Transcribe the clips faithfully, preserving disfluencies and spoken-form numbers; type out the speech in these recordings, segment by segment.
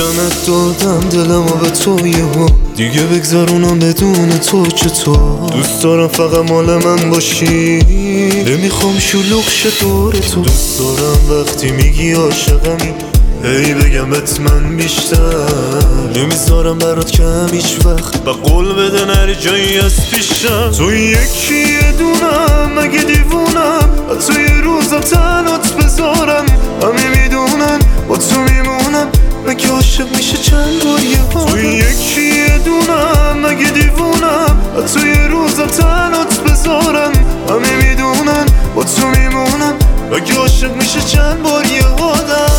تنت دادم دلمو به تو یهو دیگه بگذرونم بدون تو چطور دوست دارم فقط مال من باشی نمیخوام شلوغ شه دور تو دوست دارم وقتی میگی عاشقمی هی بگم من بیشتر نمیذارم برات کم هیچ وقت و قول بده نری جایی از پیشم تو یکی یه دونم مگه دیوونم تو یه روزا تنات بذارم همه میدونن با تو میمونم مگه عاشق میشه چند بار یه بار تو یکی یه دونم مگه دیوونم تو یه روزا تنات بذارم همه میدونن با تو میمونم مگه عاشق میشه چند بار یه آدم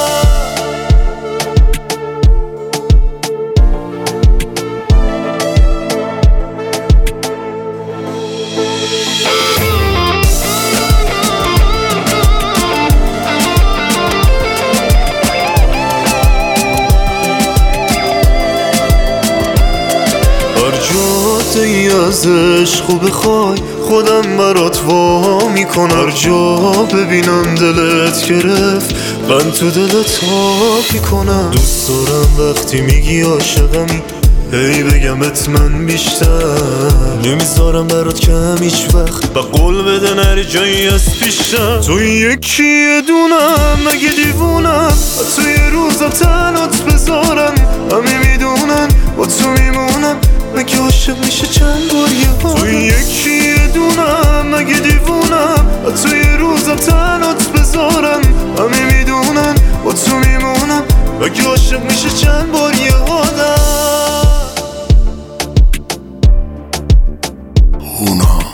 ای از عشق بخوای خودم برات وا میکنم هر جا ببینم دلت گرفت من تو دلت ها میکنم دوست دارم وقتی میگی عاشقمی هی بگم من بیشتر نمیذارم برات کم هیچ وقت و قول بده نری جایی از پیشم تو یکی یه دونم مگه دیوونم تو یه روزا تنات بذارم همه میدونن با تو میمونم مگه عاشق میشه چند بار یه بار تو یکی یه دونم مگه دیوونم تو یه روزا تنات بذارم همه میدونن با تو میمونم مگه عاشق میشه چند بار یه آدم